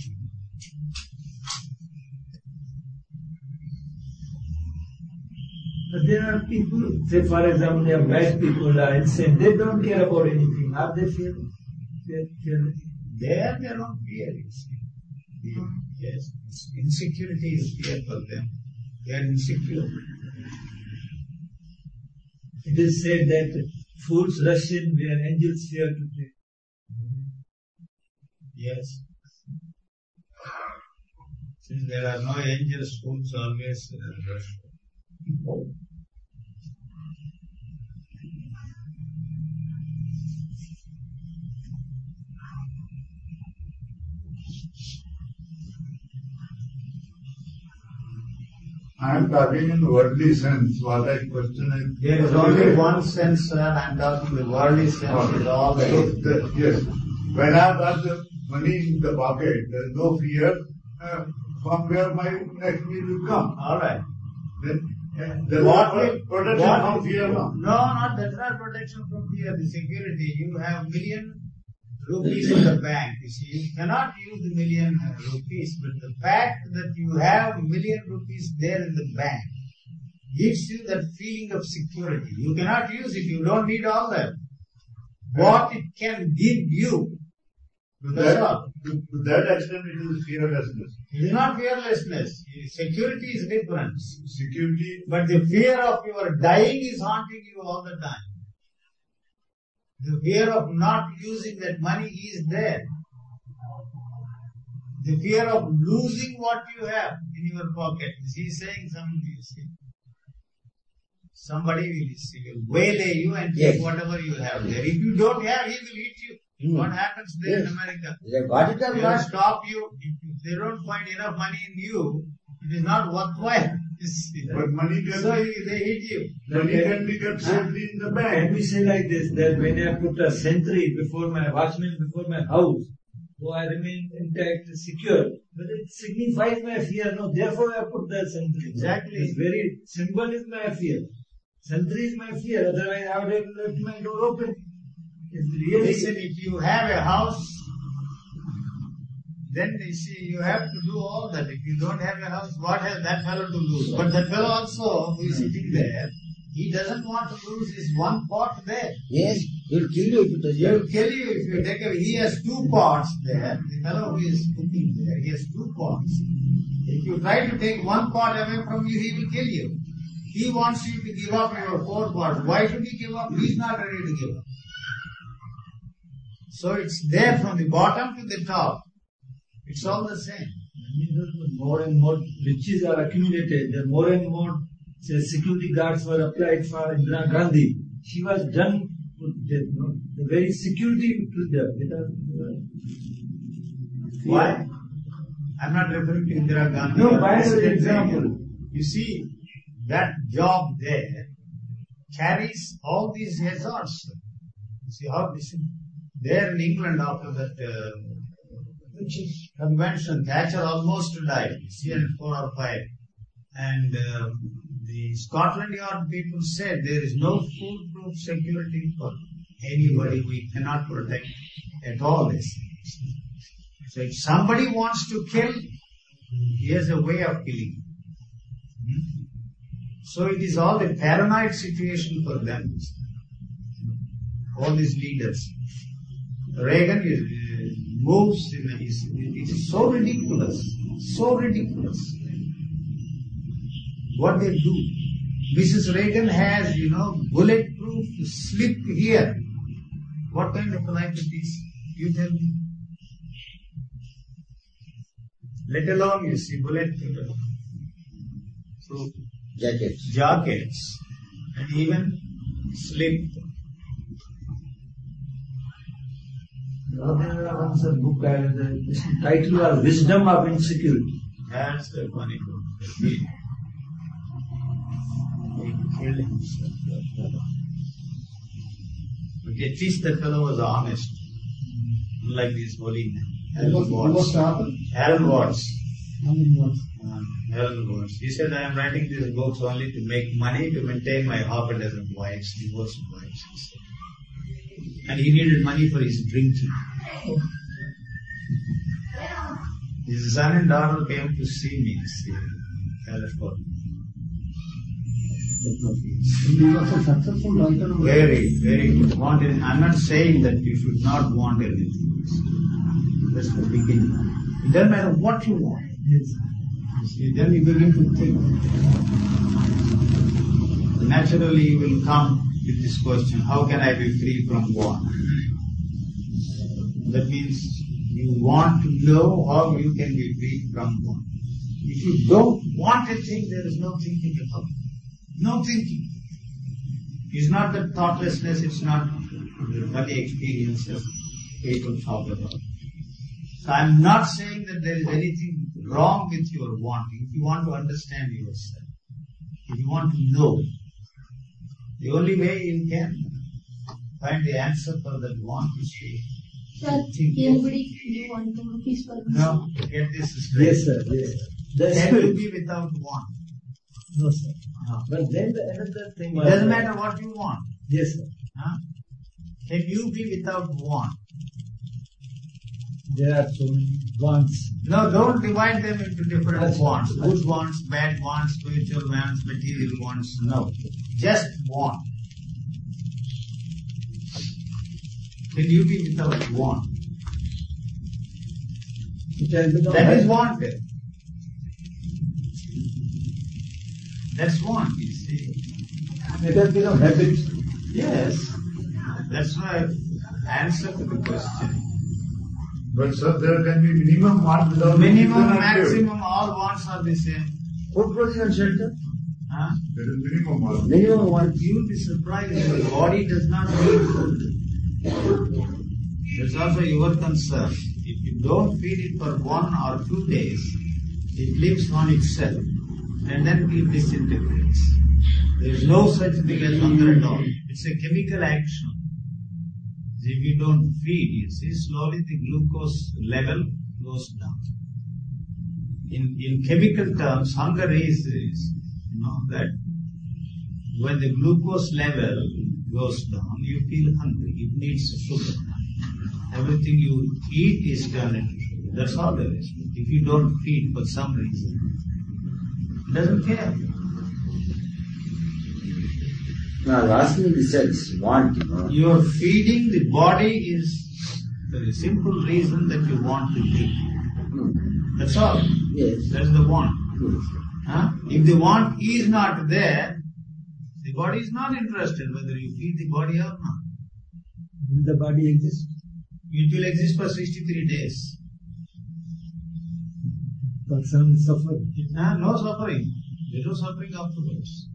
But there are people, say for example, they are mad people, are insane. They don't care about anything. Are they fearless? Fear, fearless? They have their own fear, you see. Yes. Insecurity is fear for them. They are insecure. It is said that fools rush in where angels fear to play. Yes. Since there are no angels, fools always uh, rush. I am talking in worldly sense. What I question is... There is only one sense, sir. I am talking the worldly sense is all So, the the- yes. When I have got the money in the pocket, there is no fear uh, from where my next meal will come. Alright. Then there is What no will, protection what from will- fear. no, No. not that's not protection from fear. The security. You have million rupees in the bank. You see, you cannot use the million uh, rupees, but the fact that you have million rupees there in the bank gives you that feeling of security. You cannot use it. You don't need all that. What it can give you, that's That, all. to, to that extent it is fearlessness. It is not fearlessness. Security is different. Security, But the fear of your dying is haunting you all the time. The fear of not using that money is there. The fear of losing what you have in your pocket. He is saying something, you see. Somebody will see, will waylay you and take Yes. whatever you have there. If you don't have, he will hit you. Hmm. What happens there Yes. in America? They got it or They will not? stop you. If if they don't find enough money in you, it is not worthwhile. You see. but money can So be, they hit you. money can be kept safely in the Can bank. we say like this, that when I put a sentry before my watchman, before my house, so I remain intact, secure, but it signifies my fear, no, therefore I put the sentry. Exactly. This very symbol is my fear. Sentry is my fear, otherwise I would have left my door open. It's really, Listen, if you have a house, then you see, you have to do all that. If you don't have a house, what has that fellow to lose? But that fellow also, who is sitting there, he doesn't want to lose his one pot there. Yes, he'll kill you if you touch He it. will kill you if you take away. He has two pots there. The fellow who is cooking there, he has two pots. If you try to take one pot away from you, he will kill you. He wants you to give up your four pots. Why should he give up? He is not ready to give up. So it's there from the bottom to the top. It's all the same. more and more riches are accumulated, the more and more say, security guards were applied for Indira Gandhi. She was done with the, you know, the very security to the, without, uh, Why? I'm not referring to Indira Gandhi. No, by This is the the example. thing. You see, that job there carries all these hazards. You see how this is there in England after that uh, convention, Thatcher almost died. You see, at four or five. And uh, the Scotland Yard people said there is no foolproof security for anybody. We cannot protect at all this. So if somebody wants to kill, he has a way of killing. Hmm? So it is all a paranoid situation for them. All these leaders. Reagan is uh, moves in a, is, it is so ridiculous, so ridiculous. What they do. Missus Reagan has, you know, bulletproof slip here. What kind of life it is? You tell me. Let alone, you see, bullet. So, Jackets. jackets, and even slip. There was a book, uh, the title was Wisdom of Insecurity. That's the funny book. He, he killed himself. But at least the fellow was honest. Unlike these holy men. What what was the author? Alan Watts. How many words? Uh, Alan Watts. He said, I am writing these books only to make money to maintain my half a dozen wives, divorced wives. He said. And he needed money for his drinking. His son and daughter came to see me in California. He was a successful writer. Very, very good. Wanted, I'm not saying that you should not want anything. That's the beginning. It doesn't matter what you want. Yes. You see, then you begin to think. Naturally you will come with this question, how can I be free from want? That means you want to know how you can be free from want. If you don't want a thing, there is no thinking about it. No thinking. It's not that thoughtlessness, it's not the funny experience that people talk about. So I'm not saying that there is anything wrong with your wanting. If you want to understand yourself, if you want to know, the only way you can find the answer for that want is to Sir, think. anybody do want to please for No, get this straight. Yes, sir. Yes. The Can you spirit. be without want? No, sir. No. But then the another thing It was. doesn't matter what you want. Yes, sir. Huh? Can you be without want? There are so many wants. No, don't divide them into different That's wants. right. Good wants, bad wants, spiritual wants, material wants. No. Just want. Can you be without want? It has become That is wanted. That's want, you see. It has become habit. Yes. That's why I answer to the question. But sir, there can be minimum want without Minimum, being active. maximum, all wants are the same. Food provision shelter. Huh? There is minimum want. Minimum one. You will be surprised, your body does not need food. That's also your concern. If you don't feed it for one or two days, it lives on itself and then it disintegrates. There is no such thing as hunger at all. It's a chemical action. If you don't feed, you see, slowly the glucose level goes down. In, in chemical terms, hunger is, is, you know, that when the glucose level goes down, you feel hungry. It needs sugar. Everything you eat is turned into sugar. That's all there is. If you don't feed for some reason, it doesn't care. No, I was asking the sense, want, you know. Your feeding the body is the simple reason that you want to eat. Hmm. That's all. Yes. That's the want. Yes. Huh? If the want is not there, the body is not interested whether you feed the body or not. Will the body exist? It will exist for sixty-three days. But some suffer. Huh? No suffering. There is no suffering afterwards.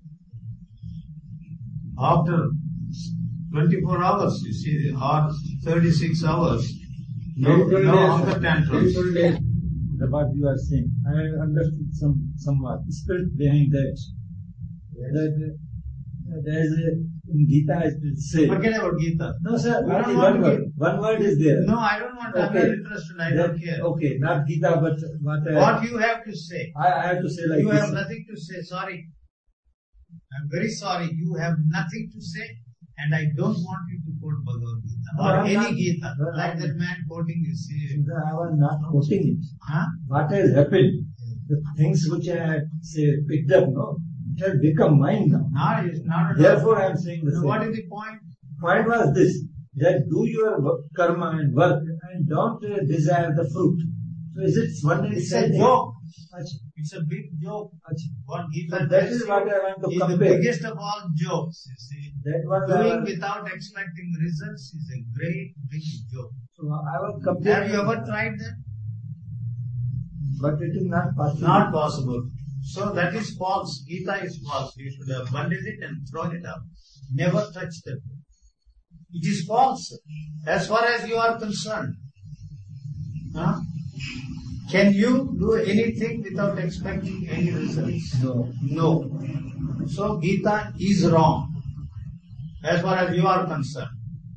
After twenty-four hours, you see, or thirty-six hours, no, no hunger tantrums. The what you are saying, I understood some somewhat spirit behind that. That uh, there is a, in Gita it will say. Forget about Gita. No, sir. You Only don't one want word. Gita. One word is there. No, I don't want. I'm Okay. not interested. I That- don't care. Okay, not Gita, but what I, What you have to say. I, I have to say like You this. have nothing to say. Sorry. I'm very sorry. You have nothing to say, and I don't want you to quote Bhagavad Gita No, or I'm any not- Gita, no, like I'm- that man quoting you. See, I was not quoting it. huh? What has happened? The things which I had say picked up, no, it has become mine now. Not, it's not at all. Therefore, I am saying the So same. what is the point? Point was this: that do your work, karma and work and don't uh, desire the fruit. So is it one and It's same a thing? joke. Achha. It's a big joke. Achha. What Gita So that tells is you what I want to is the compare. biggest of all jokes, you see. That was Doing our- without expecting results is a great big joke. So I was comparing. Have you ever tried that? But it is not possible. Not possible. So that is false. Gita is false. You should have bundled it and thrown it out. Never touch that. It is false as far as you are concerned. Huh? Can you do anything without expecting any results? No. No. So Gita is wrong as far as you are concerned.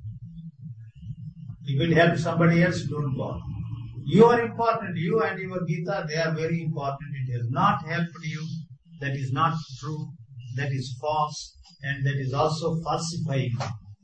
If it helps somebody else, don't bother. You are important. You and your Gita, they are very important. It has not helped you. That is not true. That is false. And that is also falsifying.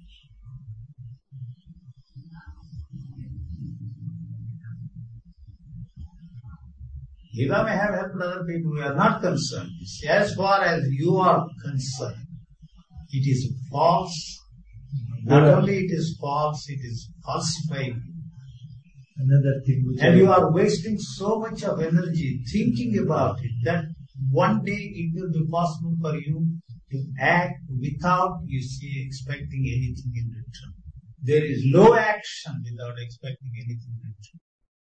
Gita may have helped other people. We are not concerned. As far as you are concerned, it is false. Not only it is false, it is falsifying. Another thing which And I- you are wasting so much of energy thinking about it that one day it will be possible for you to act without, you see, expecting anything in return. There is no action without expecting anything in return.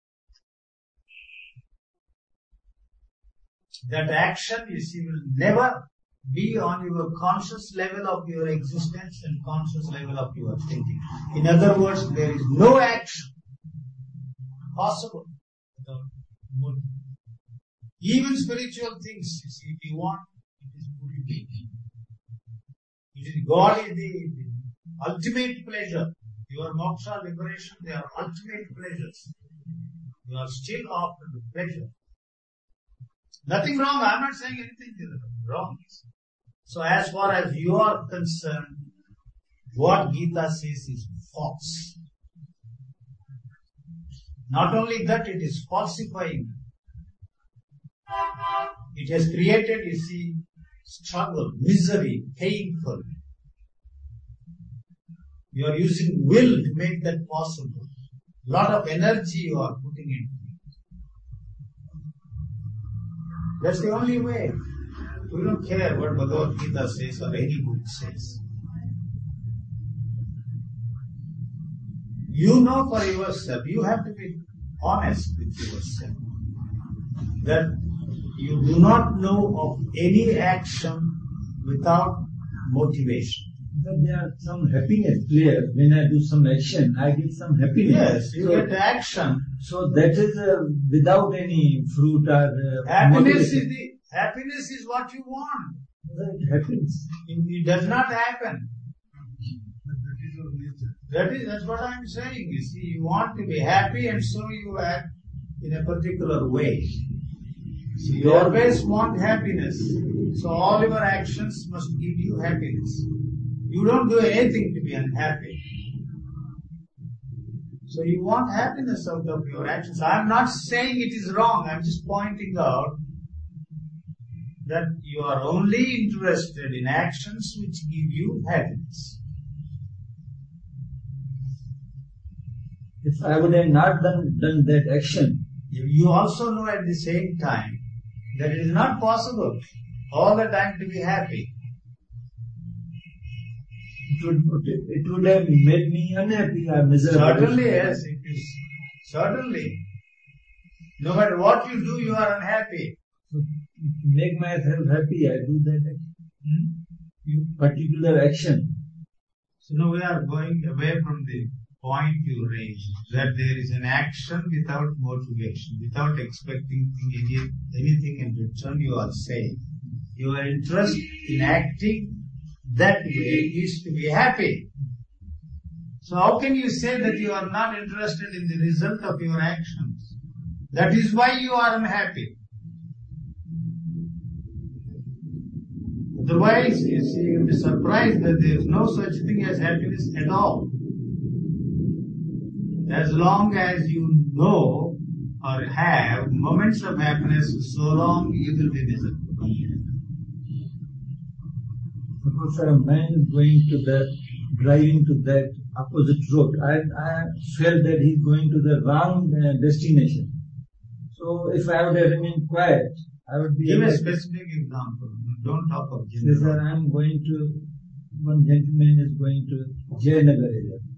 That action, you see, will never be on your conscious level of your existence and conscious level of your thinking. In other words, there is no action possible without motive. Even spiritual things, you see, if you want, it is motivating. It is God is the, the ultimate pleasure. Your moksha, liberation, they are ultimate pleasures. You are still after the pleasure. Nothing wrong. I am not saying anything wrong. So as far as you are concerned, what Gita says is false. Not only that, it is falsifying. It has created, you see, struggle, misery, painful. You are using will to make that possible. Lot of energy you are putting into it. That's the only way. We don't care what Bhagavad Gita says or any book says. You know for yourself, you have to be honest with yourself, that you do not know of any action without motivation. But there are some happiness there. When I do some action, I get some happiness. Yes, you so, get action. so that is uh, without any fruit or uh, Happiness motivation. is the happiness is what you want. It happens. It, it does not happen. That is that's what I am saying. You see, you want to be happy, and so you act in a particular way. So you always want happiness. So all your actions must give you happiness. You don't do anything to be unhappy. So you want happiness out of your actions. I am not saying it is wrong. I am just pointing out that you are only interested in actions which give you happiness. If I would have not done, done that action, You also know at the same time that it is not possible all the time to be happy. it would, it would have made me unhappy or miserable. Certainly, yes, it is. Certainly. No matter what you do, you are unhappy. So, to make myself happy, I do that action. Hmm? particular action. So now we are going away from the point you raised, that there is an action without motivation, without expecting any, anything in return. You are saying your interest in acting that way is to be happy. So how can you say that you are not interested in the result of your actions? That is why you are unhappy. Otherwise, you see, you'll be surprised that there is no such thing as happiness at all. As long as you know or have moments of happiness, so long you will be miserable. Suppose a man is going to the driving to that opposite road. I, I felt that he's going to the wrong uh, destination. So if I would have remained quiet, I would be... Give a able to- specific example. Don't talk of Yes, sir, general. I'm going to, one gentleman is going to Jayanagar area.